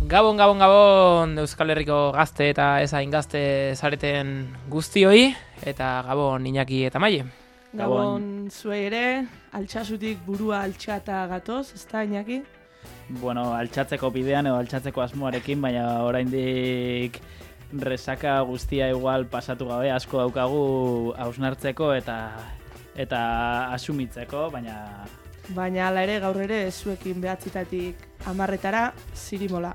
Gabon, Gabon, Gabon, Euskal Herriko gazte eta ez hain gazte zareten guztioi, eta Gabon, Iñaki eta Maie. Gabon zuei ere, altxasutik burua altxata gatoz, ez da Iñaki? Bueno, altxatzeko bidean edo altxatzeko asmoarekin, baina oraindik resaka guztia igual pasatu gabe asko daukagu hausnartzeko eta asumitzeko, baina... Baina hala ere gaur ere zuekin behatzitatik 10:00 zirimola.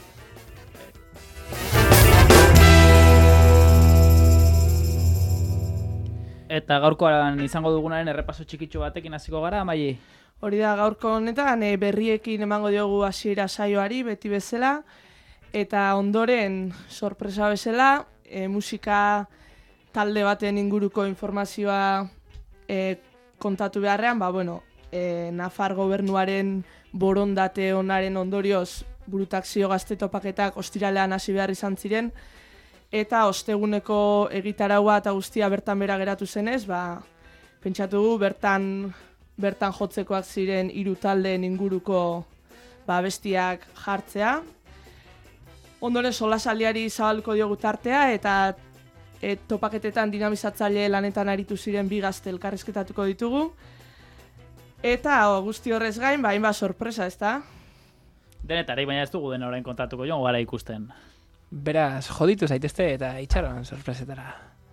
Eta gaurkoan izango dugunaren errepaso txikitxo batekin hasiko gara, Maie? Hori da, gaurko honetan berriekin emango diogu hasiera saioari beti bezala, eta ondoren sorpresa bezala, musika talde baten inguruko informazioa kontatu beharrean, Nafar gobernuaren borondate onaren ondorioz burutakzio gazte topaketak ostiralean hasi behar izan ziren, eta osteguneko egitaraua eta guztia bertan bera geratu zenez, pentsatu gu bertan jotzekoak ziren 3 taldeen inguruko bestiak jartzea. Ondoren solasaldiari zabalduko diogu tartea eta topaketetan dinamizatzaile lanetan aritu ziren 2 gazte elkarrizketatuko ditugu. Eta guzti horrez gain, hainbat sorpresa, ez da? Denetari, baina ez dugu dena orain kontatuko joan gara ikusten. Beraz, joditu zaitezte eta itxaron sorpresetara.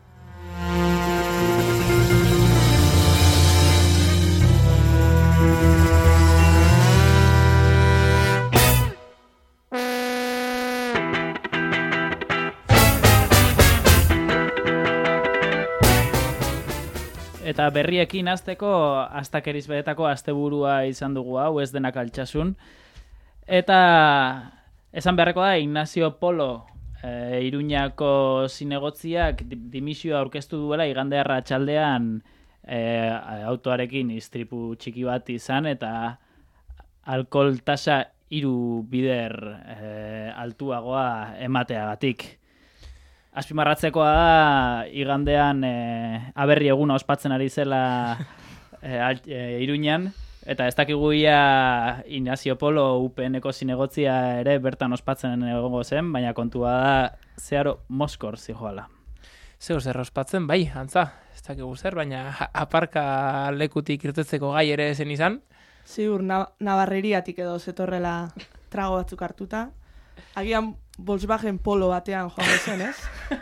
Eta berriekin hasteko astakeriz behetako asteburua izan dugu hau, ez denak altxasun. Eta esan beharreko da, Ignacio Polo Iruñako zinegotziak dimisioa aurkeztu duela igande arratsaldean autoarekin istripu txiki bat izan eta alkohol tasa 3 bider altuagoa emateagatik. Azpimarratzekoa da, igandean aberri eguna ospatzen ari zela Iruñan, eta ez dakigu ia Ignacio Polo UPN-eko zinegotzia ere bertan ospatzen egongo zen, baina kontua da zeharo Moskor zijoala. Zer ospatzen, bai, antza, ez dakigu zer, baina aparka lekutik irtetzeko gai ere zen izan. Ziur, Navarreriatik edo zetorrela trago batzuk hartuta. Agian Volkswagen Polo batean joan zen, ez?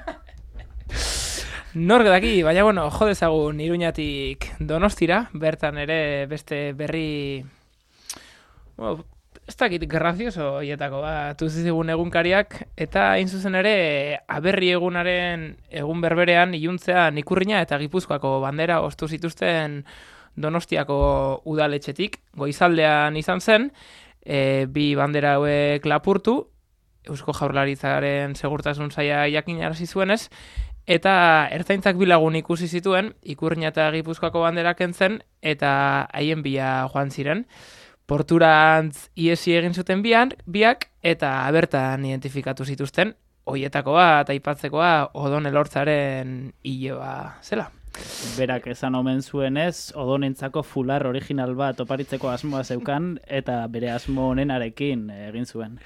Nork daki, baina jo dezagun Iruñatik Donostira, bertan ere beste berri... ez dakit grazioso hietako bat uzizigun egunkariak, eta hain zuzen ere aberri egunaren egun berberean iluntzean Ikurriña eta Gipuzkoako bandera ostu zituzten Donostiako udaletxetik, goizaldean izan zen, 2 bandera hauek lapurtu, Eusko Jaurlaritzaren segurtasun saila jakinarazi zuenez, eta ertzaintzak 2 lagun ikusi zituen, Ikurriña eta Gipuzkoako banderak kentzen, eta haien bila joan ziren. Porturantz iesi egin zuten biak, eta bertan identifikatu zituzten, hoietako bat aipatzekoa Odon Elortzaren hiloa zela. Berak esan omen zuenez, Odonentzako fular original bat oparitzeko asmoa zeukan, eta bere asmo honenarekin egin zuen.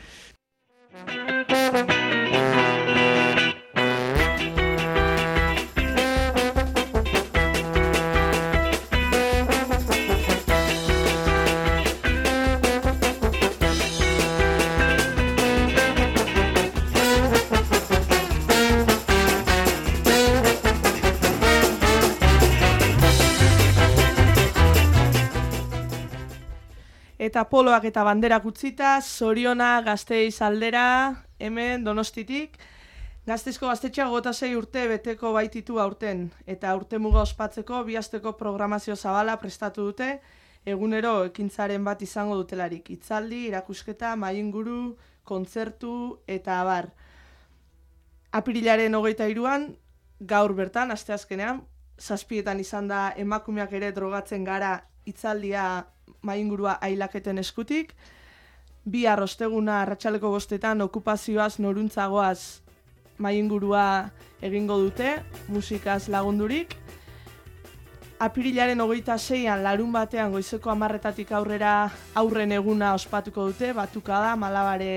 Eta poloak eta banderak utzita, Zoriona Gasteiz aldera, hemen Donostitik. Gasteizko gaztetxea 26 urte beteko baititu aurten, eta urtemuga ospatzeko 2 asteko programazio zabala prestatu dute, egunero ekintzaren bat izango dutelarik. Hitzaldi, irakusketa, mahai-inguru, kontzertu eta abar. Apirilaren 23an, gaur bertan, asteazkenean, 7etan izan da emakumeak ere drogatzen gara hitzaldia mahai-ingurua ailaketen eskutik. 2 osteguna arratsaleko 5etan okupazioaz noruntzagoaz mahai-ingurua egingo dute, musikaz lagundurik. Apirilaren 26an larun batean goizeko 10:00 aurrera aurren eguna ospatuko dute, batukada, malabare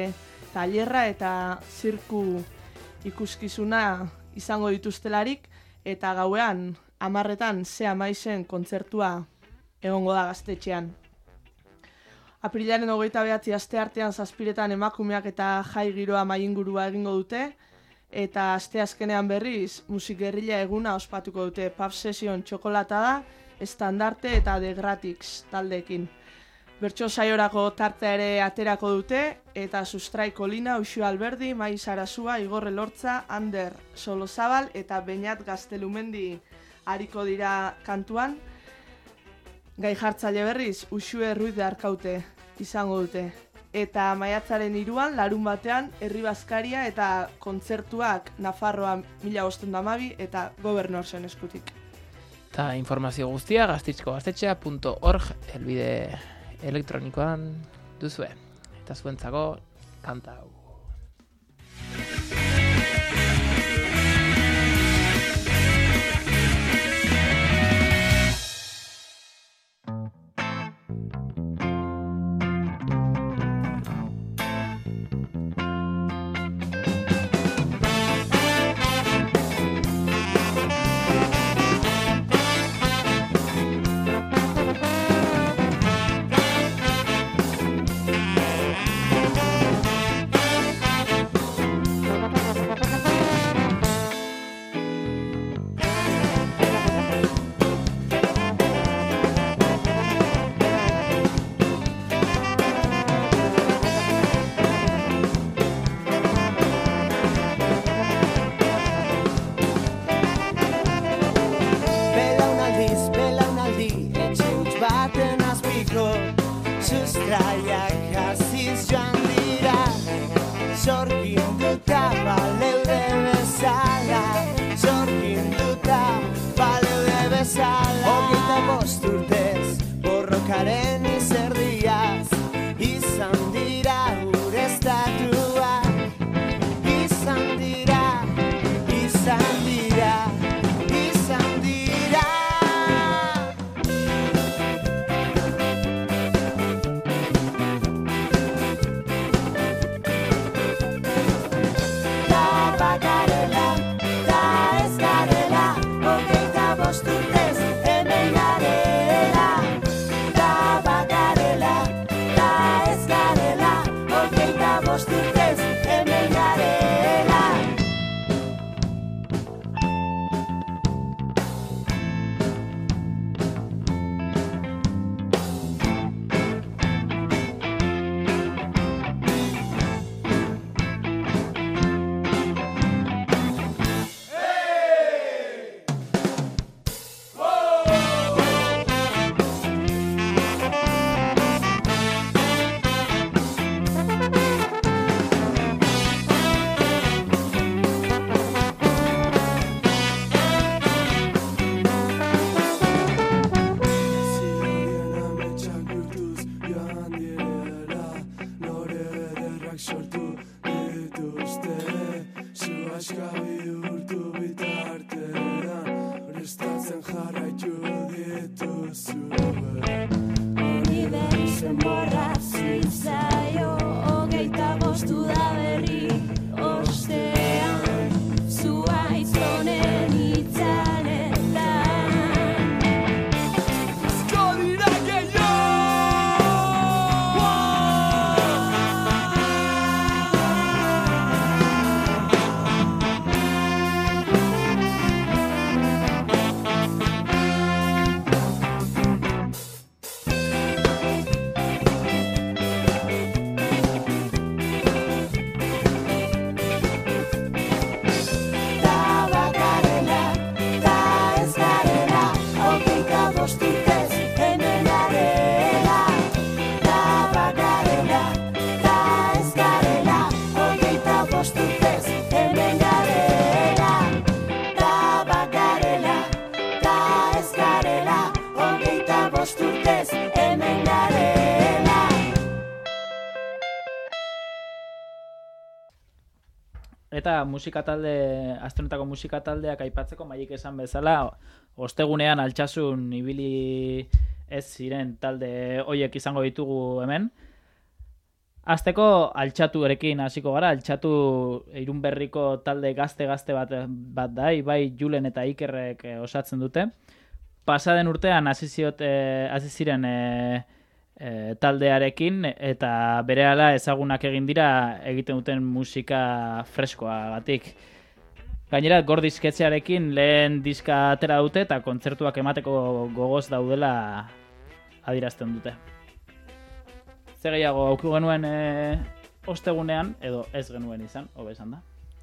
tailerra eta zirku ikuskizuna izango dituztelarik, eta gauean 10:00 Sea Maizen kontzertua egongo da Gaztetxean. Aprilaren 29 asteartean 7:00 emakumeak eta jai giroa mahaingurua egingo dute, eta asteazkenean berriz musikgerrilla eguna ospatuko dute Pub Session txokolatada, Estandarte eta The Gratix taldeekin. Bertso saiorako tartea ere aterako dute, eta Sustrai Kolina, Uxu Alberdi, Mai Sarasua, Igor Elortza, Ander Solozabal eta Beñat Gaztelumendi ariko dira kantuan. Gai jartzaile berriz, Uxue Ruiz de Arkaute izango dute. Eta maiatzaren 3 larunbatean Herri Bazkaria eta kontzertuak Nafarroa 1512 eta Gobernorsen eskutik. Eta informazio guztia gasteizkogaztetxea.org helbide elektronikoan duzue. Eta zuentzako kanta hau. Sustraiak hasiz joan dira, sorginduta baleude bezala, sorginduta baleude bezala. 25 urtez, borrokaren izerdiaz, izan dira gure estatuak, izan dira, izan dira, izan dira. Eta musika talde, astronetako musika taldeak aipatzeko Maiek esan bezala, ostegunean Altsasun ibili ez ziren talde hoiek izango ditugu hemen. Azteko altxaturekin hasiko gara, altxatu Irunberriko talde gazte bat da, bai Julen eta Ikerrek osatzen dute. Pasaden urtean hasi ziren taldearekin eta berehala ezagunak egin dira egiten duten musika freskoagatik. Gainera, Gordisketxearekin lehen diska atera dute eta kontzertuak emateko gogoz daudela adierazten dute. Zer gehiago auku genuen ostegunean, edo ez genuen izan, hobe esan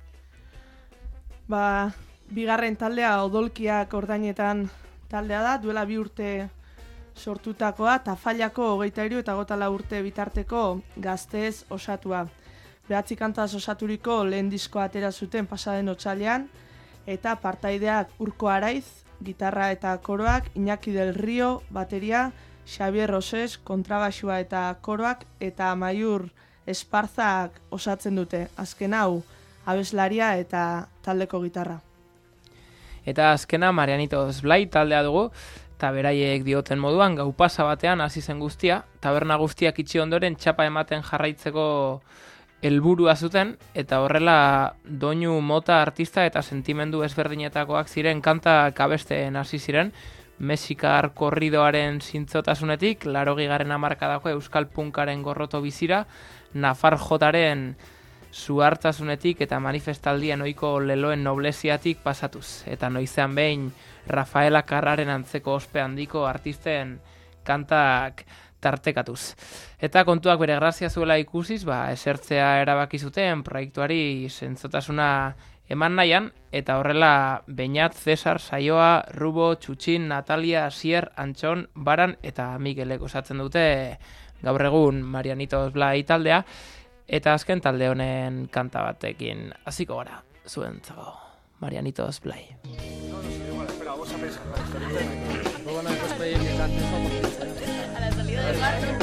da? Bigarren taldea Odolkiak Ordainetan taldea da, duela 2 urte sortutakoa, Tafallako 23 eta 24 urte bitarteko gazteez osatua. 9 kantaz osaturiko lehen diskoa atera zuten pasaden otsailean, eta partaideak Urko Araiz, gitarra eta koroak, Iñaki del Rio, bateria, Xavier Roses, kontrabaxua eta koroak, eta Maiur Esparzak osatzen dute. Azken hau, abeslaria eta taldeko gitarra. Eta azkena Marianitos Blai taldea dugu, eta beraiek dioten moduan, gau pasa batean hasi zen guztia, taberna guztiak itxi ondoren txapa ematen jarraitzeko helburua zuten, eta horrela doinu mota artista eta sentimendu ezberdinetakoak ziren kantak abesten hasi ziren, Mexikar korridoaren zintzotasunetik, 80. hamarkadako euskal punkaren gorroto bizira, Nafar jotaren zuhartasunetik eta manifestaldien ohiko leloen nobleziatik pasatuz. Eta noizean behin Rafaela Carraren antzeko ospe handiko artisten kantak tartekatuz. Eta kontuak bere grazia zuela ikusiz, esertzea erabaki zuten proiektuari zentzotasuna eman nahian, eta horrela Beñat, Cesar, Saioa, Rubo, Txutxin, Natalia, Asier, Antxon, Baran eta Mikelek osatzen dute gaur egun Marianitos Blai taldea, eta azken talde honen kanta batekin hasiko gara, zuentzago, Marianitos Blai. Vamos a pensar. Luego no después pedir que cantes a la salida del barco.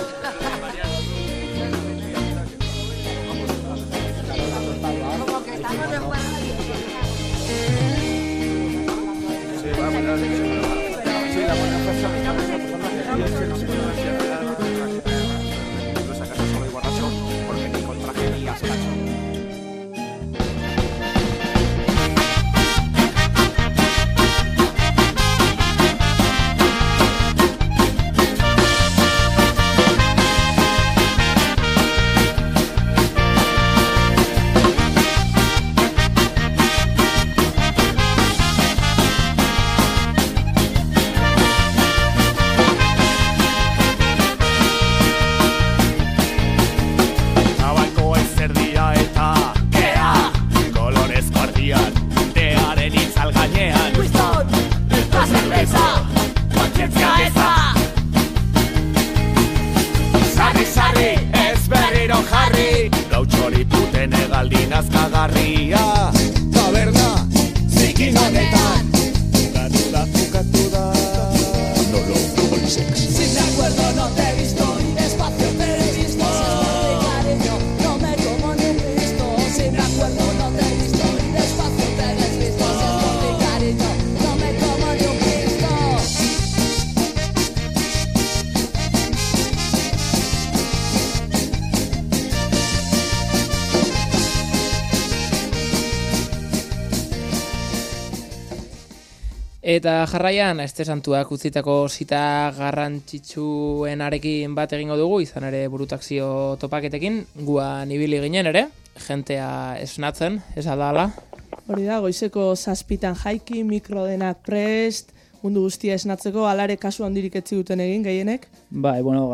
Como que estamos en buena. Sí, vamos a ver. Sí, la buena persona. Los acaso soy borracho porque ni con tragedias cacho. Eta jarraian, este santuak utzitako zita garrantzitsuenarekin bat egingo dugu, izan ere burutakzio topaketekin, guan ibili ginen ere, jentea esnatzen, ez adala. Hori da, goizeko 7 jaiki, mikro denak prest, mundu guztia esnatzeko, alare kasu handirik etzi duten egin, gehienek? Bai, bueno,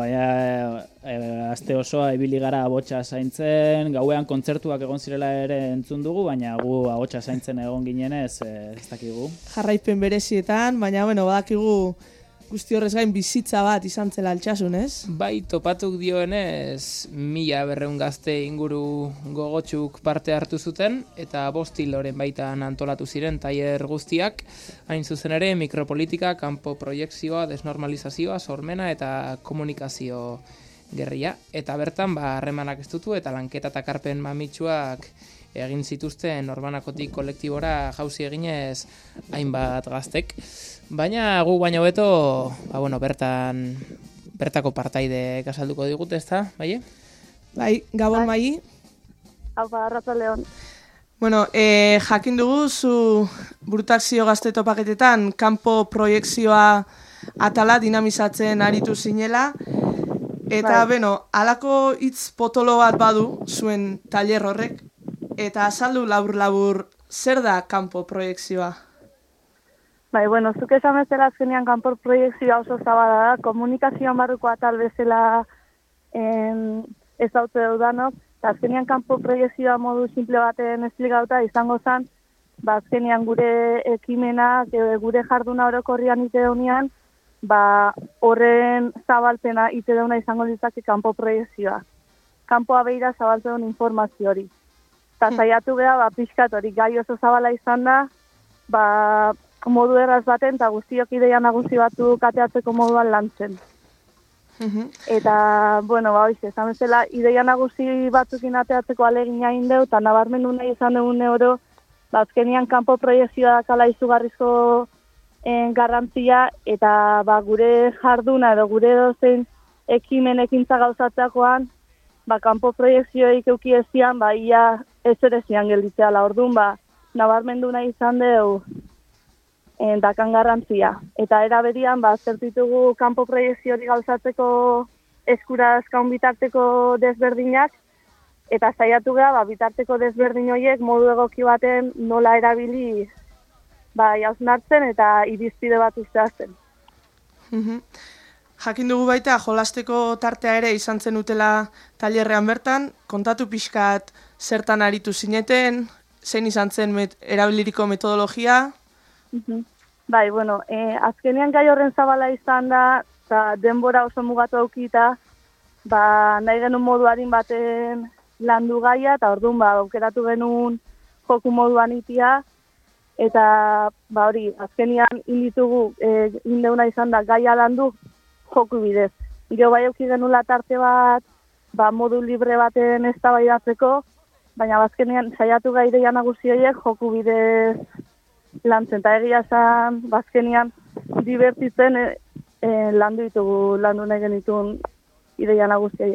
aste osoa ibili gara ahotsa zaintzen, gauean kontzertuak egon zirela ere entzun dugu, baina gu ahotsa zaintzen egon ginenez, ez dakigu. Jarraipen berezietan, baina badakigu guzti horrez gain bizitza bat izan zela Altsasun, ez? Bai, topatuk dioenez, 1200 gazte inguru gogotxuk parte hartu zuten, eta 5 hiloren baitan antolatu ziren tailer guztiak, hain zuzen ere mikropolitika, kanpo proiekzioa, desnormalizazioa, sormena eta komunikazio gerria. Eta bertan, harremanak estutu eta lanketa eta karpen mamitsuak egin zituzten Norbanakotik kolektibora jauzi eginez hainbat gaztek. Baina gu baino beto, bertako partaide azalduko digute, ezta, bai? Bai, Gabon Mai. Haupa, arratsaldeon. Bueno, jakin dugu zu Burutazio Gazte topaketetan kanpo proiekzioa atala dinamizatzen aritu zinela. Eta, beno, halako hitz potolo bat badu zuen tailer horrek. Eta azaldu labur-labur zer da kanpo proiekzioa? Bai, bueno, zuk esan bezala azkenean kanpo proiekzioa oso zabala da. Komunikazioan barruko atal bezala ezautze dudanok. Azkenean kanpo proiekzioa modu simple baten esplikatuta izango zen, azkenean gure ekimena, gure jarduna orokorrian ite deunean, horren zabalpena ite deuna izango litzake kanpo proiekzioa. Kanpoa beira zabaltzen informazio hori. Eta saiatu geha, pixkat hori gai oso zabala izan da, modu erraz baten, eta guztiok ideia nagusi batu kateatzeko moduan lantzen. Eta, bueno, hoxe, esan bezala, ideia nagusi batzukin ateatzeko alegina indeu, eta nabarmendu nahi izan dugun euro, azkenian kanpo proiekzioa dakala izugarrizko garrantzia, eta gure jarduna edo gure dozein ekimen ekintza gauzatzakoan, kanpo proiekzioik euki ezian, ia ez ere zian gelditzeala. Orduan, nabarmendu nahi izan dugu, dakan garrantzia. Eta eraberian, zertitugu kanpo proiekzio hori gauzatzeko eskura eskaun bitarteko desberdinak, eta saiatu geha, bitarteko desberdin horiek modu egoki baten nola erabili hausnartzen eta irizpide bat usteazten. Jakin dugu baita, jolasteko tartea ere izan zen utela tailerrean bertan, kontatu pixkat zertan aritu zineten, zein izan zen erabiliriko metodologia? Bai, bueno, azkenean gai horren zabala izan da, eta denbora oso mugatu aukita, nahi genuen moduarin baten landu gaia, eta orduan aukeratu genuen joku moduan itia, eta hori, azkenean inditugu, indeuna izan da gaia landu joku bidez. Gero bai auki genula tarte bat, modu libre baten eztabaidatzeko, baina azkenean saiatu gai ideia nagusi horiek joku bidez lantzen, eta egia esan, bazkenian, divertitzen landu nahi genituen ideia nagusiaiek.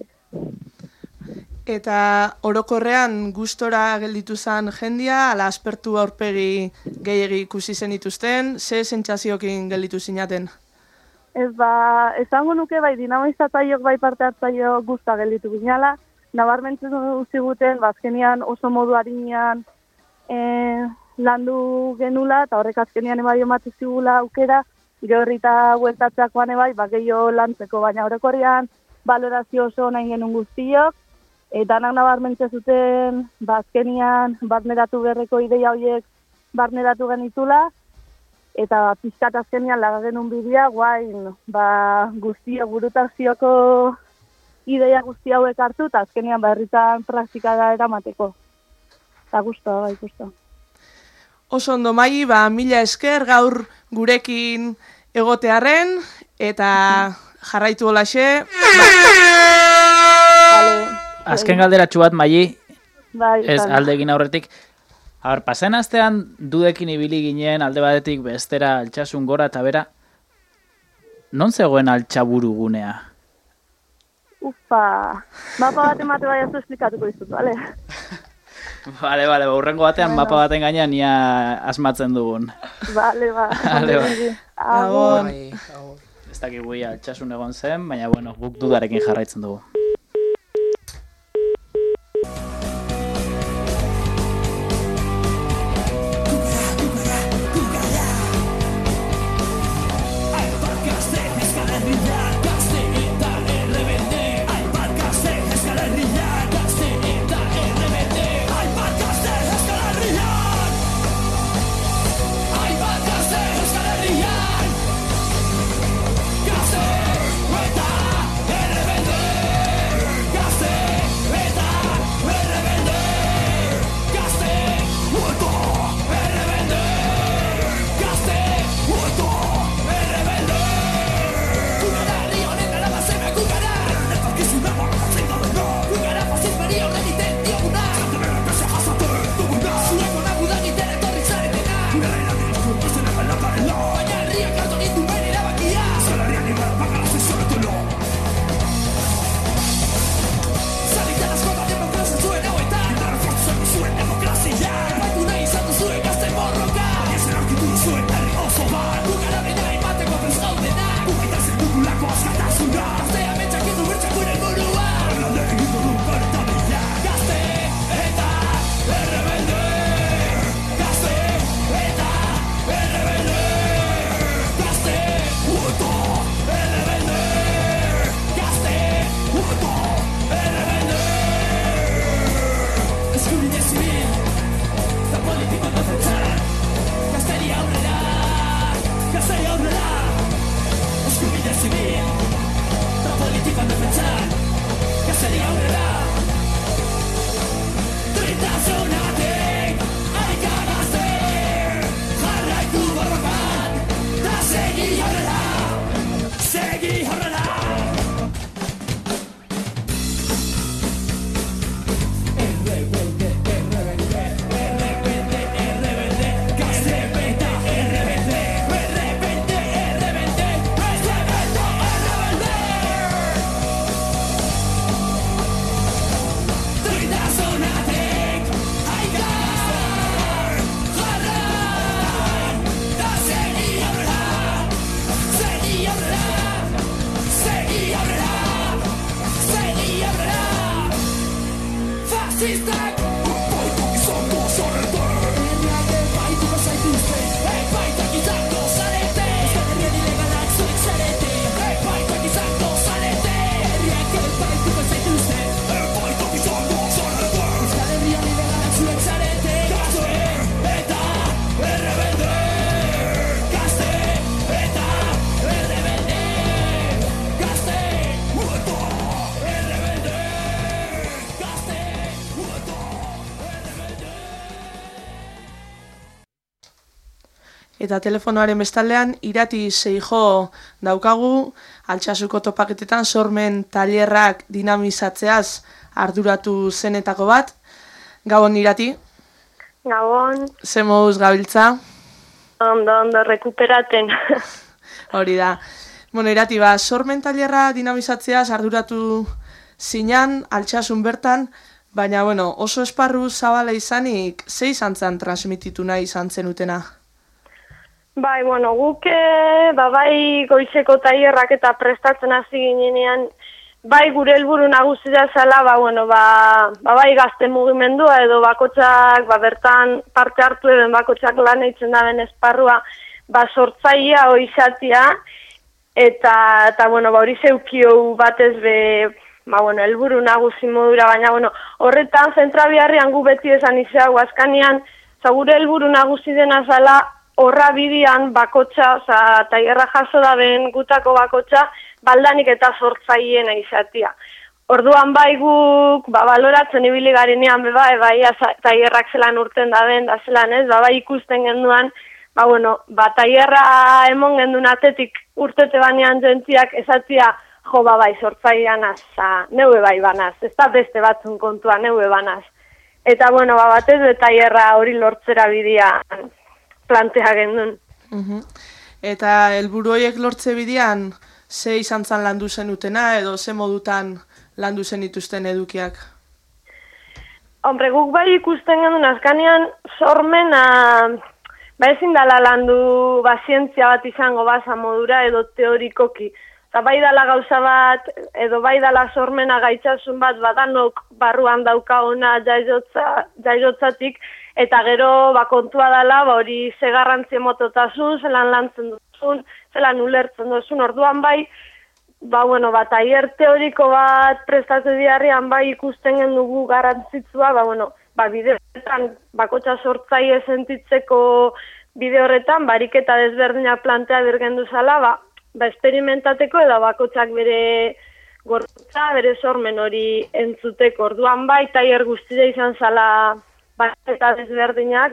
Eta orokorrean gustora gelditu zen jendia, ala aspertu aurpegi gehiegi ikusi zen dituzten, ze sentsazioekin gelditu zinaten? Esango nuke dinamizatzaiok parte hartzaiok gusta gelditu ginala, nabarmentzen ziguten, bazkenian oso modu harinean landu genula, eta horrek azkenian ebai ematu zigula aukera, gehorrita bueltatzeakoan ebai, gehiago lantzeko, baina orokorrean balorazio oso nahi genuen guztiok, danak nabarmentzen zuten, azkenian barneratu berreko ideia horiek barneratu genitula, eta pizkat azkenian laga genuen bidea, guain, guztiok burutazioko ideia guzti hauek hartu, eta azkenian herritan praktikara eramateko. Eta guztua, guztua. Oso ondo Mai, mila esker gaur gurekin egotearren, eta jarraitu holaxe. Azken galderatxu bat, Mai, ez bai. alde egin aurretik. Pasen astean dudekin ibili ginen alde batetik bestera altxasun gora eta bera. Non zegoen altxaburu gunea? Mapa bat emate bai azu esplikatuko izut, bale? Bale, urrengo batean mapa baten gainean nia asmatzen dugun. Bale. Agon. Ez dakigu altxasun egon zen, baina guk dudarekin jarraitzen dugu. Eta telefonoaren bestaldean Irati Seijo daukagu, Altsasuko topaketetan sormen tailerrak dinamizatzeaz arduratu zenetako bat. Gabon Irati. Gabon. Ze moduz gabiltza? Ondo, rekuperaten. Hori da. Bueno, Irati, sormen tailerra dinamizatzeaz arduratu zinan, Altsasun bertan, baina, oso esparru zabala izanik, ze izan zen transmititu nahi izan zenutena? Bai, guk bai goizeko tailerrak eta prestatzen hasi ginenean, bai gure helburu nagusia zela, bai gazte mugimendua edo bakotxak, bertan parte hartu eben bakotxak lan eitzen daben esparrua, sortzaia oizatia, eta hori zeukio batez be, helburu nagusi modura, baina horretan zentrabiarrian gu beti esan izago azkanean, gure helburu nagusi dena zela, horra bidian bakotxa, tailerra jaso da ben gutako bakotxa, baldanik eta sortzaiena izatia. Orduan bai guk, baloratzen ibili garenean, bai tailerrak zelan urten da ben, da zelan ez, bai ikusten genduan, tailerra emon gendun atetik urtete banean jentziak esatia, bai sortzaianaz, neue bai banaz, ez da beste batzun kontua, neue banaz. Eta batez be tailerra hori lortzera bidian, plantea gendun. Eta helburu horiek lortze bidean, ze izan zan landu zenutena edo ze modutan landu zenituzten edukiak? Hombre, guk bai ikusten gendun azkanean sormena, ezin dala landu zientzia bat izango modura edo teorikoki. Bai dala gauza bat, edo bai dala sormena gaitzasun bat, badanok barruan daukaguna jairotzatik, eta gero kontua dela hori ze garrantzi emototasun, zelan lantzen duzun, zelan ulertzen duzun, orduan bai, tailer teoriko bat prestatu diarrian bai ikusten gendugu garrantzitsua, bideoetan bakotxa sortzaile sentitzeko bide horretan, bariketa desberdina plantea birgendu zala, esperimentateko edo bakotxak bere gorputza, bere sormen hori entzuteko. Orduan bai, tailer guztira izan zala eta desberdinak,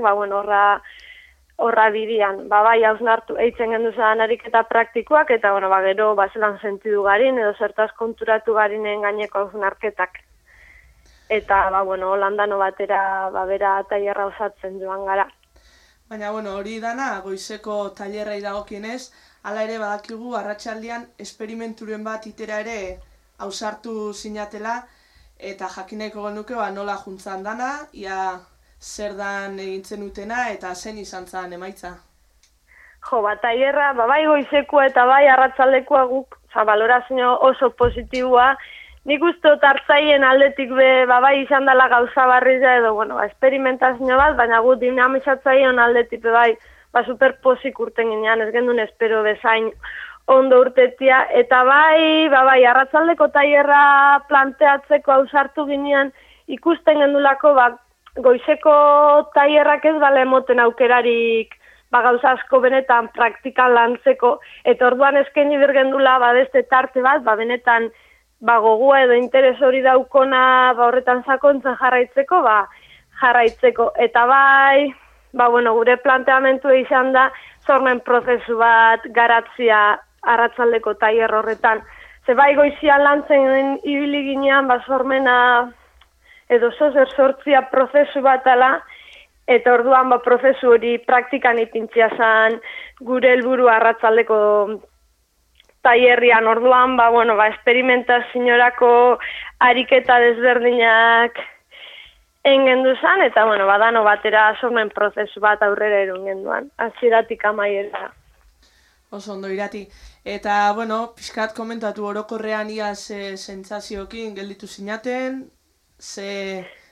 horra bidian. Bai, hausnartu eitzen gendu zalan ariketa praktikoak, eta gero zelan sentidu garin, edo zertaz konturatu garinen gaineko hausnarketak. Eta, holandano batera, bera tailerra osatzen joan gara. Baina, hori dana, goizeko tailerra dagokienez, hala ere badakigu arratsaldean esperimenturen bat itera ere ausartu zinatela, eta jakineko genuke nola juntzan dana, ia zer dan egintzen utena eta zen izan zan emaitza. Tailerra, bai goizekoa eta bai arratsaldekoa guk, balorazio oso positiboa, nik uste hartzaien aldetik bai izan dela gauza barria edo, esperimentazio bat, baina gu dinamizatzaien aldetik bai, superpozik urten ginean, ez gendun espero bezain ondo urtetia, eta bai, arratsaldeko tailerra planteatzeko ausartu ginean, ikusten gendulako, goizeko tailerrak ez bale emoten aukerarik, gauza asko benetan praktikan lantzeko, eta orduan eskaini birgendula, beste tarte bat, benetan, gogua edo interes hori daukona, horretan sakontzen jarraitzeko, eta bai, gure planteamentu izan da, sormen prozesu bat garatzia arratsaldeko tailer horretan. Ze bai goizian lantzen ibili ginean, sormena edo sortzia prozesu bat ala, eta orduan prozesu hori praktikan ipintzia zan gure helburu arratsaldeko tailerrian. Orduan, esperimentazioarako ariketa desberdinak engendu zan, eta, badano batera sormen prozesu bat aurrera erun genduan, hasieratik amaiera. Oso ondo Irati. Eta, pixkat komentatu orokorrean ia ze sentsazioekin gelditu zinaten, ze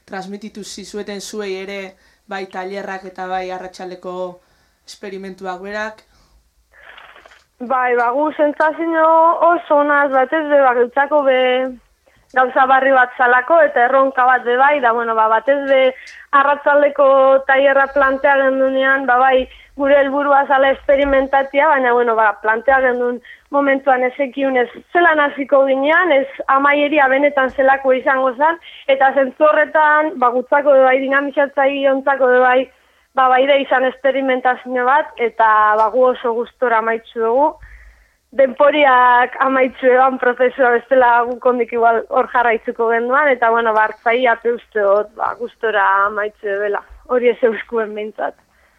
transmititu zizueten zuei ere bai tailerrak eta bai arratsaldeko esperimentuak berak. Bai, gu sentsazio oso onaz batez be bakoitzako be gauza barri bat zalako eta erronka bat be bai, da bueno, batez be arratsaldeko tailerra plantea gendunean, bai, gure helburua zala esperimentatia, baina bueno, plantea gendun momentuan ezekiunez zelan hasiko ginean, ez amaieria benetan zelako izango zen, eta zentzu horretan, gutzako bai dinamizatzaile ontzako bai, baide izan experimentazio bat, eta gu oso gustora amaitzu dugu. Denporiak amaitzu egan prozesua bestela gukondik igual hor jarraitzuko genduan, eta bueno, hartzaia uste dut, gustora amaitzu dela, hori ez euskuen behintzat.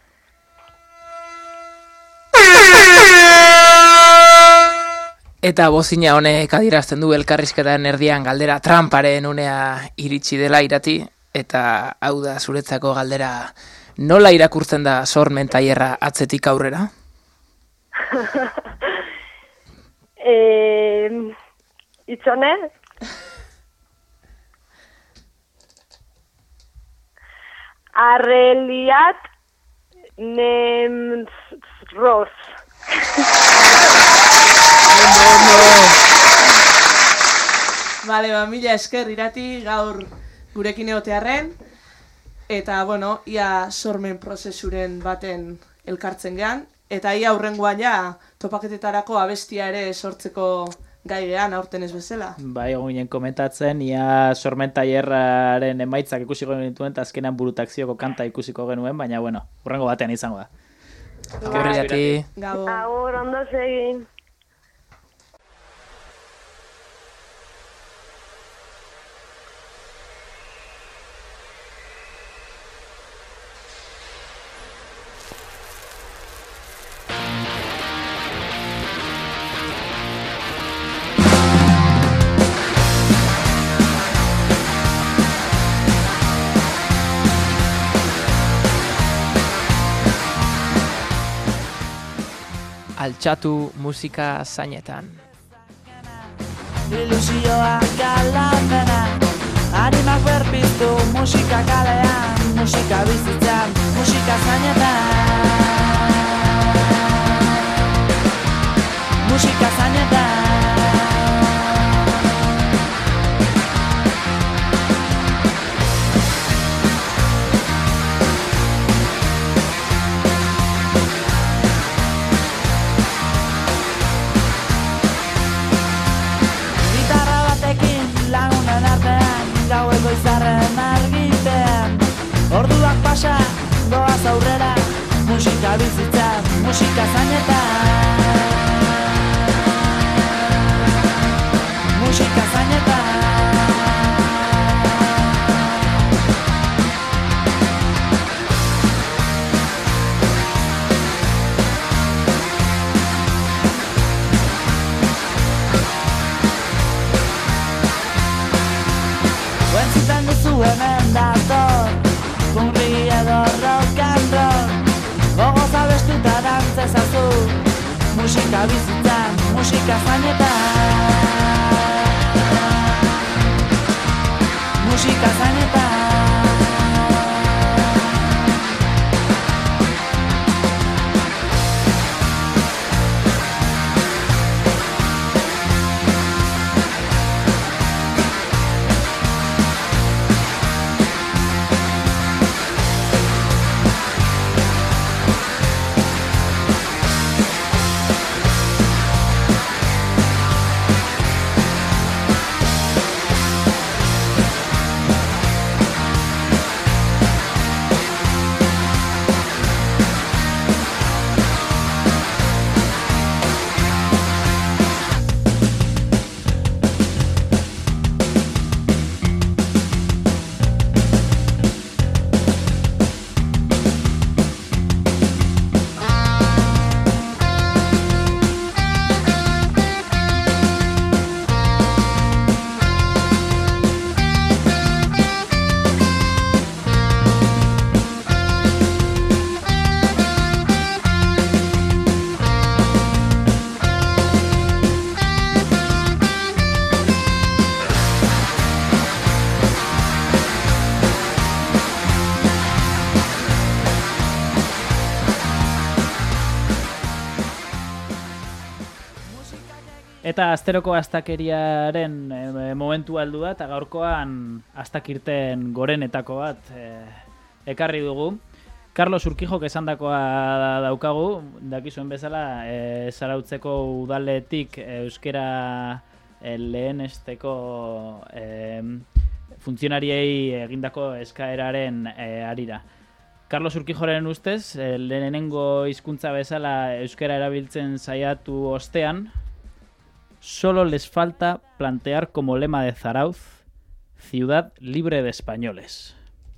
Eta bozina honek adierazten du elkarrizketaren erdian galdera tramparen unea iritsi dela irati, eta hau da zuretzako galdera, nola irakurtzen da sormen tailerra atzetik aurrera? Itzone? Arreliat Nemros. Bale, mila esker irati gaur gurekin egotearren, eta bueno, ia sormen prozesuren baten elkartzen gean, eta ia aurrengoan ja topaketetarako abestia ere sortzeko gai gean aurten ez bezala. Bai, egon ginen komentatzen, ia sormen tailerraren emaitzak ikusiko genituen, eta azkenan burutakzioko kanta ikusiko genuen, baina bueno, hurrengo batean izango da. Gerriati. Agur, ondo segin. Altxatu musika zainetan. Ilusioa galapena, animak berpiztu musika kalean, musika bizitzan, musika zainetan. Musika zainetan. Gaueko izarren argitean, orduak pasa, doaz aurrera, musika bizitzan, musika zainetan. Musika zainetan. Zitan duzu hemen dator, pungri edo rock and roll, gogoz abestuta dantzezazu, musika bizitzan, musika zainetan. Musika zainetan. Eta asteroko astakeriaren momentu aldu da, eta gaurkoan astakirten gorenetako bat ekarri dugu. Carlos Urquijok esandakoa daukagu, dakizuen bezala, Zarautzeko udaletik euskera lehenesteko funtzionariei egindako eskaeraren harira. Carlos Urquijoren ustez, lehenengo hizkuntza bezala euskera erabiltzen saiatu ostean, solo les falta plantear como lema de Zarauz, ciudad libre de españoles.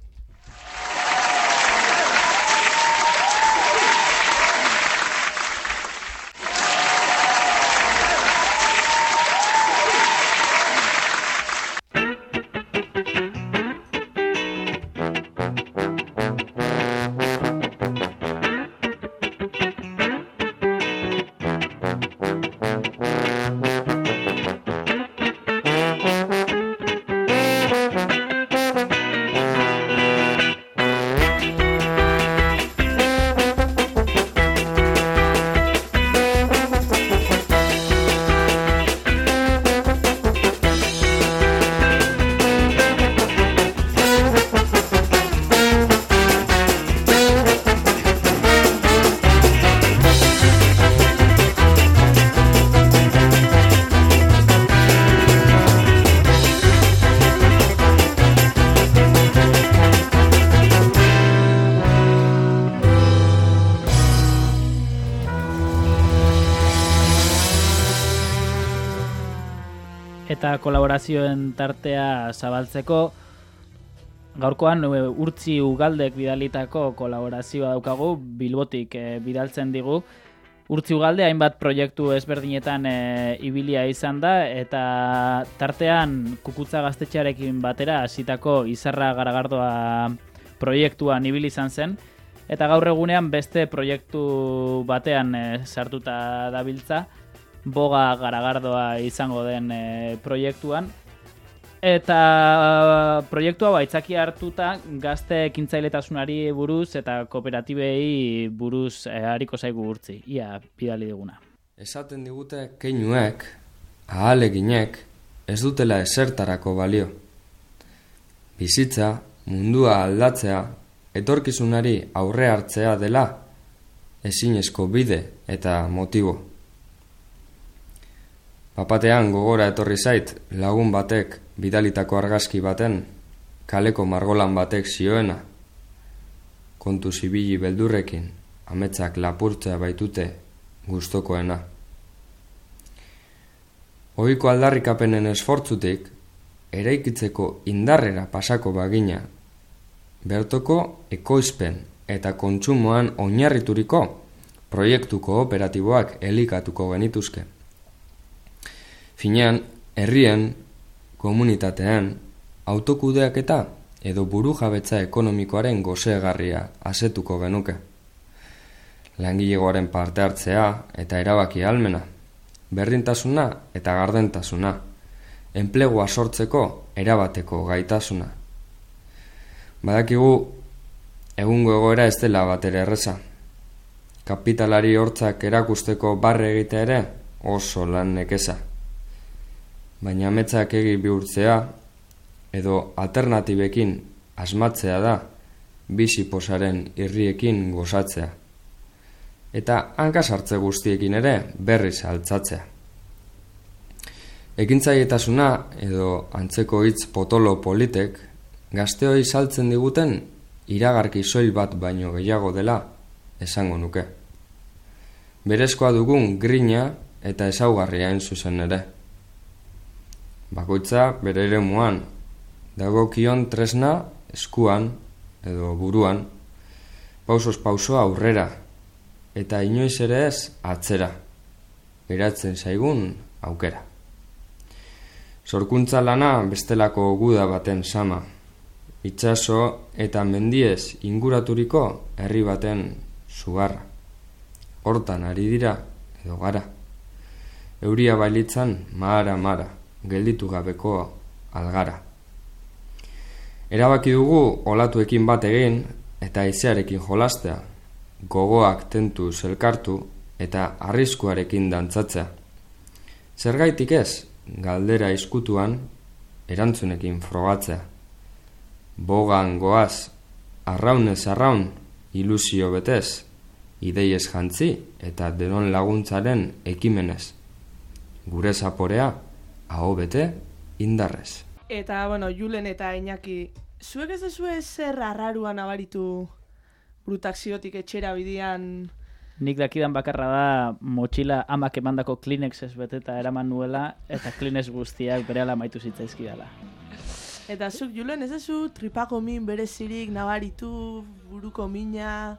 Eta kolaborazioen tartea zabaltzeko, gaurkoan Urtzi Ugaldek bidalitako kolaborazioa daukagu, Bilbotik bidaltzen digu. Urtzi Ugalde hainbat proiektu ezberdinetan ibilia izan da, eta tartean Kukutza Gaztetxearekin batera hasitako Izarra Garagardoa proiektuan ibili izan zen, eta gaur egunean beste proiektu batean sartuta dabiltza, Boga Garagardoa izango den proiektuan. Eta proiektua baitzaki hartuta gazte ekintzailetasunari buruz eta kooperatibei buruz hariko zaigu Urtzi. Ia bidali diguna. Esaten digute keinuek, ahaleginek, ez dutela esertarako balio. Bizitza, mundua aldatzea, etorkizunari aurre hartzea dela, ezinezko bide eta motibo. Papatean gogora etorri zait lagun batek bidalitako argazki baten, kaleko margolan batek zioena. Kontu zibili beldurrekin, ametsak lapurtzea baitute gustokoena. Ohiko aldarrikapenen esfortzutik, eraikitzeko indarrera pasako bagina, bertoko ekoizpen eta kontsumoan oinarrituriko proiektu kooperatiboak elikatuko genituzke. Finean, herrien, komunitatean, autokudeaketa edo burujabetza ekonomikoaren gozegarria asetuko genuke. Langilegoaren parte hartzea eta erabaki ahalmena, berdintasuna eta gardentasuna, enplegua sortzeko erabateko gaitasuna. Badakigu, egungo egoera ez dela batere erreza. Kapitalari hortzak erakusteko barre egitea ere oso lan nekeza. Baina ametsak egi bihurtzea edo alternatibekin asmatzea da bizi posaren irriekin gozatzea. Eta hankasartze guztiekin ere berriz altzatzea. Ekintzailetasuna edo antzeko hitz potolo politek gazteoi saltzen diguten iragarki soil bat baino gehiago dela esango nuke. Berezkoa dugun grina eta ezaugarria hain zuzen ere. Bakoitza bere eremuan, dagokion tresna eskuan edo buruan, pausoz pauso aurrera, eta inoiz ere ez atzera, geratzen zaigun aukera. Sorkuntza lana bestelako guda baten sama, itsaso eta mendiez inguraturiko herri baten sugarra. Hortan ari dira edo gara. Euria bailitzan mara, gelditu gabeko algara. Erabaki dugu olatuekin bat egin eta haizearekin jolastea, gogoak tentuz elkartu eta arriskuarekin dantzatzea. Zergaitik ez, galdera izkutuan, erantzunekin frogatzea. Bogan goaz, arraunez arraun, ilusio betez, ideiez jantzi eta denon laguntzaren ekimenez. Gure zaporea, aho bete, indarrez. Eta, bueno, Julen eta Iñaki, zuek ez dezue zer arraruan abaritu Brutaxiotik etxera bidean? Nik dakidan bakarra da motxila amak emandako Kleenexez beteta eraman nuela eta Kleenex guztiak berehala amaitu zitzaizkidala. Eta zuk, Julen, ez dezu tripako min berezirik nabaritu, buruko mina?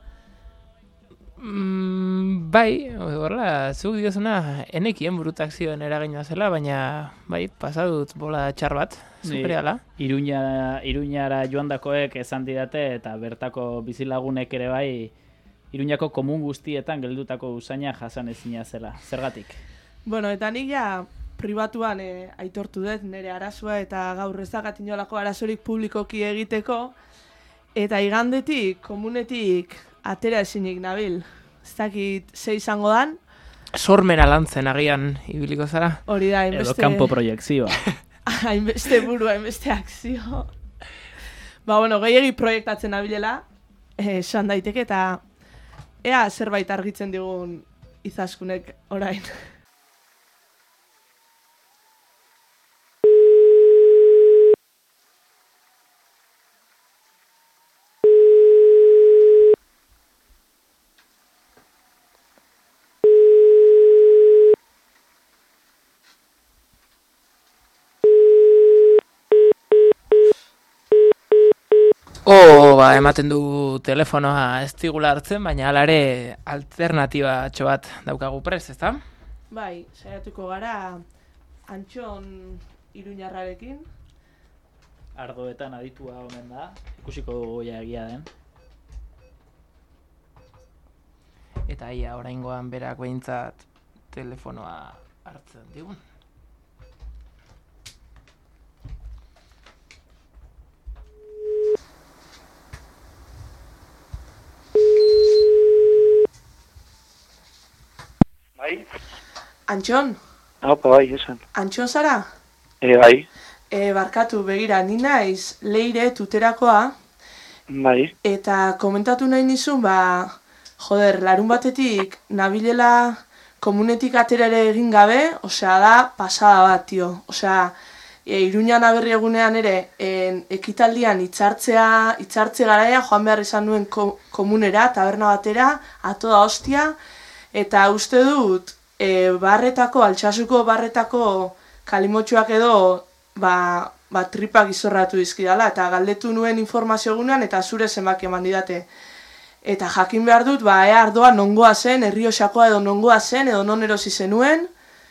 Bai, horrela, zuk diozuna enekien Brutaxioen eragina zela, baina bai, pasadut bola txar bat, zupereala. Iruñara joandakoek esan didate eta bertako bizilagunek ere bai Iruñako komun guztietan geldutako usaina jasan ezina zela. Zergatik? Bueno, eta nik ja pribatuan aitortu dut nire arazoa eta gaur ez dakat inolako arazorik publikoki egiteko. Eta igandetik, komunetik atera ezinik nabil. Ez dakit ze izango dan. Sormena lantzen agian ibiliko zara. Hori da, hainbeste... Edo kanpo proiekzioa. Hainbeste buru, hainbeste akzio. Ba, bueno, gehiegi proiektatzen nabilela, esan daiteke, eta ea zerbait argitzen digun Izaskunek orain. Ematen du telefonoa ez digula hartzen, baina alare alternatiba bat daukagu prest, ezta? Bai, saiatuko gara Antxon iruñarrarekin. Ardoetan aditua omen da, ikusiko dugu egia den. Eta ia oraingoan berak behintzat telefonoa hartzen digun. Bai? Antxon? Haupa, bai, esan. Antxon zara? Bai. Barkatu, begira, ni naiz Leire tuterakoa. Bai. Eta komentatu nahi nizun, joder, larun batetik nabilela komunetik atera ere egin gabe, osea da, pasada bat, tio. Osea, Iruñan aberri egunean ere, ekitaldian hitzartze garaia, joan behar izan nuen komunera, taberna batera, atoda hostia, eta uste dut, Altsasuko barretako kalimotxoak edo, tripak izorratu dizkidala, eta galdetu nuen informazio egunean, eta zure zenbaki eman didate. Eta jakin behar dut, ea ardoa nongoa zen, Errioxakoa edo nongoa zen, edo non erosi zenuen.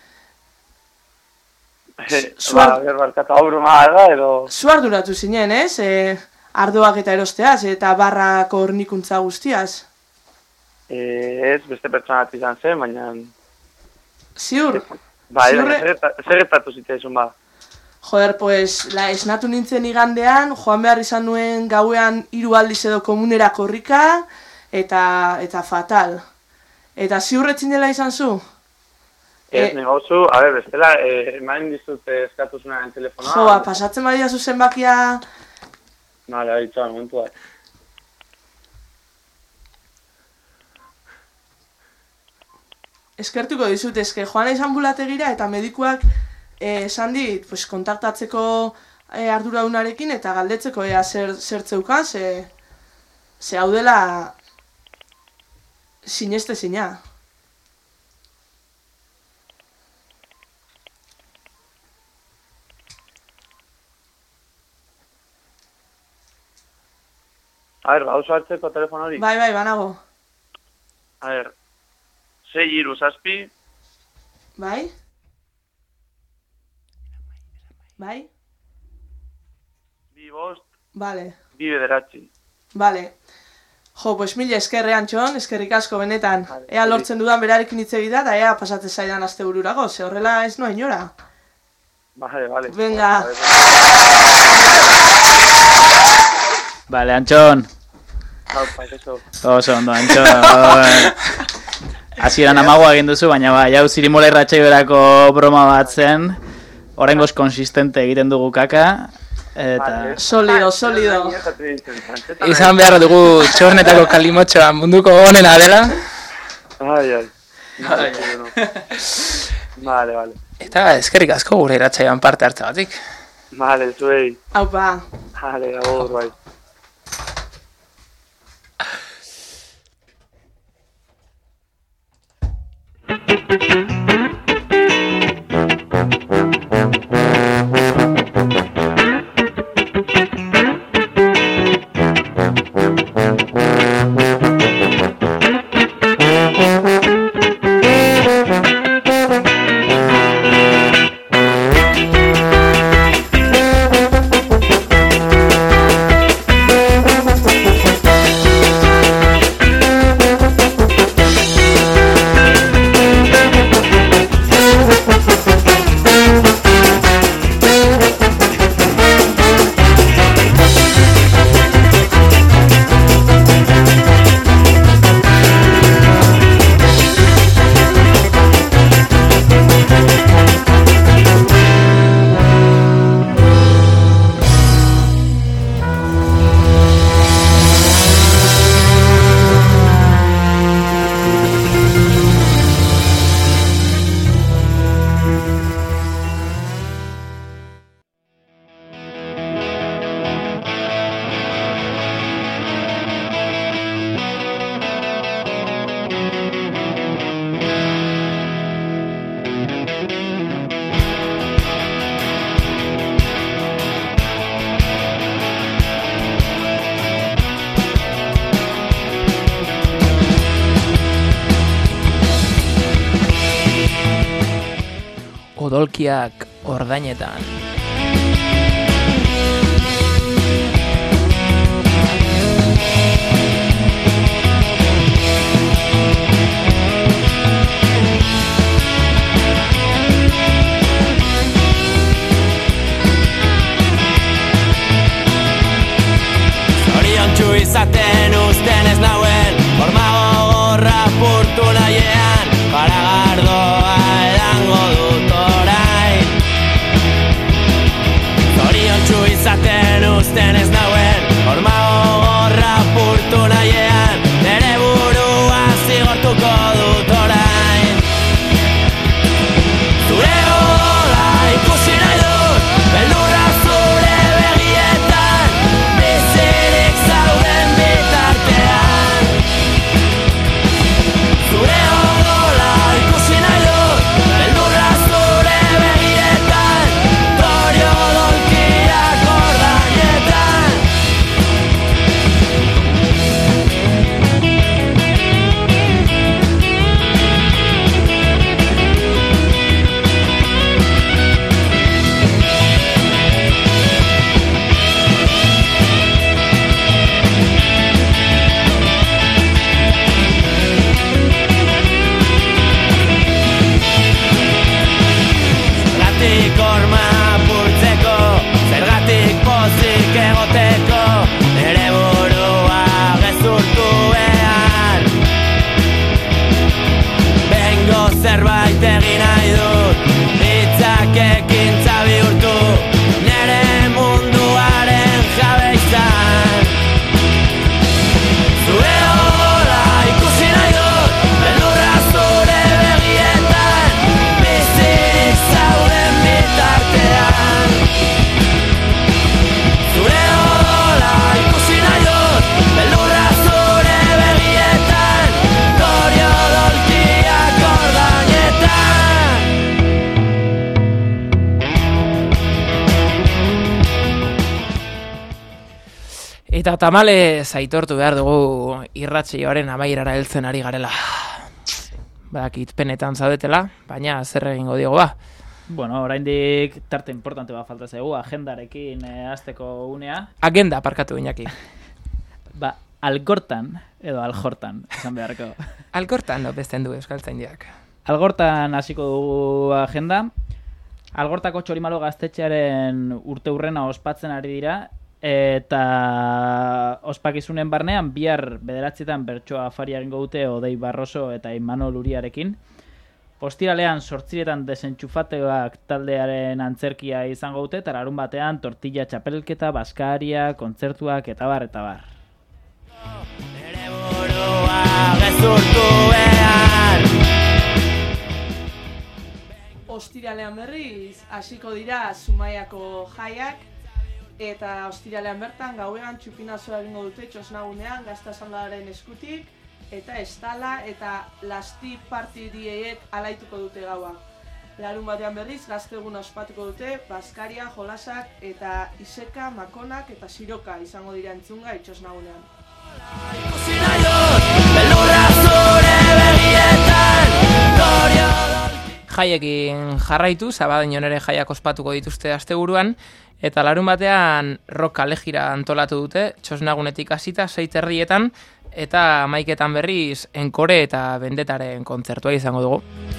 Barkata aurruma da, edo... Zu arduratu zinen, ez? Ardoak eta erosteaz, eta barrako hornikuntza guztiaz. Ez, beste pertsonat izan zen, baina... Ziur? Bai, zerretatu zitzaizun ba. Joder, pues, esnatu nintzen igandean, joan behar izan nuen gauean 3 aldiz edo komunera korrika, eta fatal. Eta ziurretzin dela izan zu? Ez, negauzu, bestela, emain dizut eskatuzunaren telefonoa. Joa, pasatzen badia zu zenbakia... Nala, ditzoan, momentu bat. Eskertuko dizut, eske joan izan ambulategira eta medikuak esan dit, pues, kontaktatzeko arduradunarekin eta galdetzeko ea zertzeukan, ze hau dela sinestezina. Bauzu hartzeko telefon hori? Bai, banago. 6-3-7. Bai? Bai? 2-5. Vale. 2-9. Vale. Jo, pues mila eskerre, Antxon, eskerrik asko benetan. Ea lortzen dudan berarekin hitz egitea, eta ea pasatzen zaidan astebururago, ze horrela ez noa inora. Vale. Venga. Vale, Antxon. Haupa, eso. Oso ondo, Antxon. Hasieran amagoa egin duzu, baina jau Zirimola irratsaioerako broma bat zen. Oraingoz konsistente egiten dugu kaka. Eta... Solido. Izan behar dugu txornetako kalimotxoa munduko onena dela. Ai. Vale. Eta eskerrik asko gure irratsaioan parte hartzagatik. Vale, zuei. Aupa. Vale, agur, bai. Odolkiak ordainetan. Zoriontsu izaten uzten ez nauen, forma gogorra purtu nahiean, garagardoa edango dut orain. Zoriontsu izaten uzten ez nauen, forma gogorra purtu nahiean, nere burua zigortuko dut orain. Zure odola ikusi nahi dut, beldurra zure begietan, bizirik zauden bitartean. Zure odola ikusi nahi dut, beldurra zure begietan, torio dolkiak ordainetan. Zergatik horma apurtzeko, zergatik pozik egoteko, nere burua gezurtu behar. Bengo zerbait egin nahi dut, hitzak ekintza bihurtu, nere munduaren jabe izan. Zure odola ikusi nahi dut, beldurra zure begietan, bizirik zauden bitartean. Zure odola ikusi nahi dut, beldurra zure begietan, torio dolkiak ordainetan. Eta tamalez aitortu behar dugu irratsaioaren amaierara heltzen ari garela. Badakit penetan zaudetela, baina zer egingo diogu ba. Bueno, oraindik tarte importante bat falta zaigu, agendarekin hasteko unea. Agenda parkatu Iñaki. Algortan edo aljortan, esan beharko. Algortan bezten du euskaltzaindiak. Algortan hasiko dugu agenda. Algortako Txorimalo gaztetxearen urteurrena ospatzen ari dira, Eta ospakizunen barnean bihar 9:00 bertsoa afaria egingo dute Odei Barroso eta Imanol Uriarekin. Ostiralean 8:00 desentxufateak taldearen antzerkia izango dute, eta larunbatean tortilla txapelketa, baskaria, kontzertuak eta bar, eta bar. Ostiralean berriz, hasiko dira Zumaiako jaiak, eta ostiralean bertan gauean txupinazoa egingo dute Txosnagunean Gazte Asanbladearen eskutik, eta estala eta lasti partidieek alaituko dute gaua. Larun batean berriz, gazte eguna ospatuko dute, baskaria, jolasak eta iseka, makonak eta siroka izango dira entzungai Txosnagunean. Jaiekin jarraitu, Sabadeinon ere jaiak ospatuko dituzte asteburuan, eta larun batean rock kalejira antolatu dute, Txosnagunetik hasita 6:30, eta 11:00 berriz Enkore eta Bendetaren kontzertua izango dugu.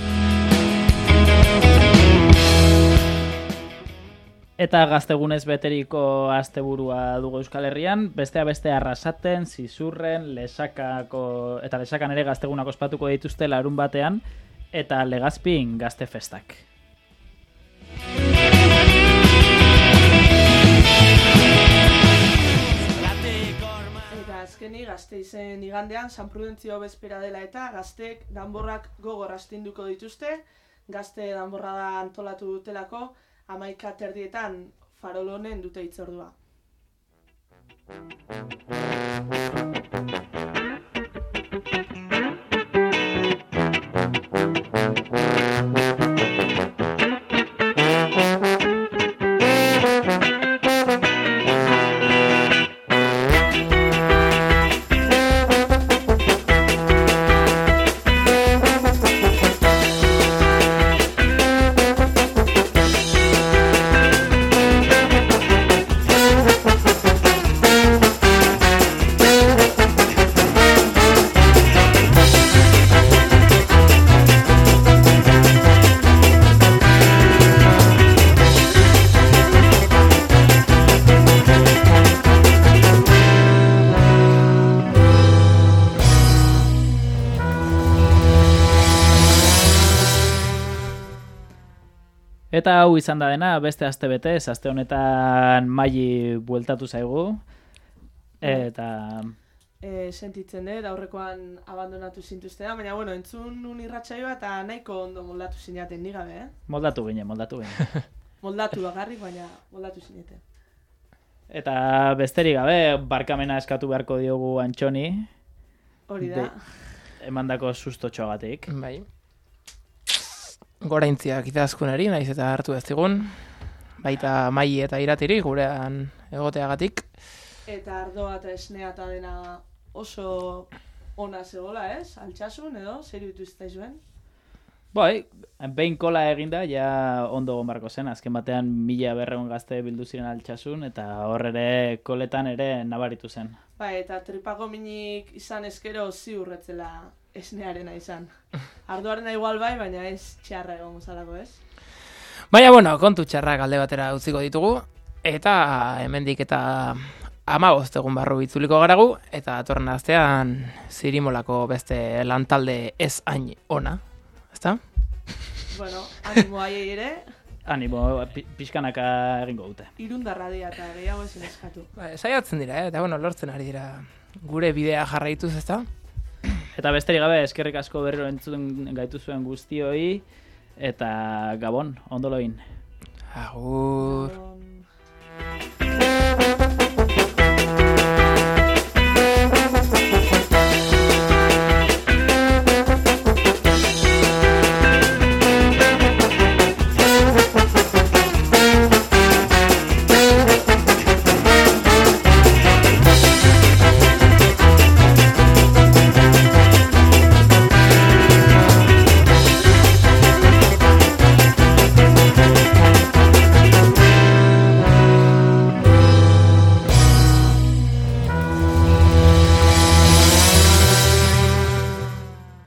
Eta gaztegunez beteriko asteburua dugu Euskal Herrian, bestea beste Arrasaten, Zizurren, Lesakan ere gaztegunak ospatuko dituzte larun batean, eta Legazpin gazte festak. Eta azkeni Gasteizen igandean San Prudentzio bezpera dela eta gazteek danborrak gogor astinduko dituzte, gazte danborrada antolatu dutelako, 11:30 Farol honen dute hitzordua. Eta hau izan da dena, beste aste betez, aste honetan Maili bueltatu zaigu, eta... Sentitzen dut, aurrekoan abandonatu zintuztea, baina bueno, entzun nun irratsaioa eta nahiko ondo moldatu zinaten nigabe, Moldatu ginen. Moldatu bagarrik, baina moldatu zineten. Eta besterik gabe, barkamena eskatu beharko diogu Antxoni. Hori da. Emandako sustotxoagatik. Bai. Goraintziak itazkunari, naiz eta hartu ez digun. Baita Maili eta Iratiri gurean egoteagatik. Eta ardoa eta esnea eta dena oso ona zegoela, ez? Altsasun edo, zer dituzte zuen? Bai, behin kola eginda, ja ondo gombarko zen, azken batean 1200 gazte bildu ziren Altsasun, eta hor ere koletan ere nabaritu zen. Bai, eta tripako minik izan eskero ziurretzela esnearena izan. Ardoarena igual bai, baina ez txarra egon zalako, ez? Baina, bueno, kontu txarrak alde batera utziko ditugu, eta hemendik eta 15 egun barru itzuliko garagu, eta atorren astean Zirimolako beste lantalde ez hain ona, ezta? Bueno, animo haiei ere. Animo, pixkanaka egingo dute. Irundarra dira eta gehiago ezin eskatu. Saiatzen dira, eta bueno, lortzen ari dira gure bidea jarraituz, ezta? Eta besterik gabe, eskerrik asko berriro entzuten gaituzuen guztioi, eta Gabon, ondo loin. Agur.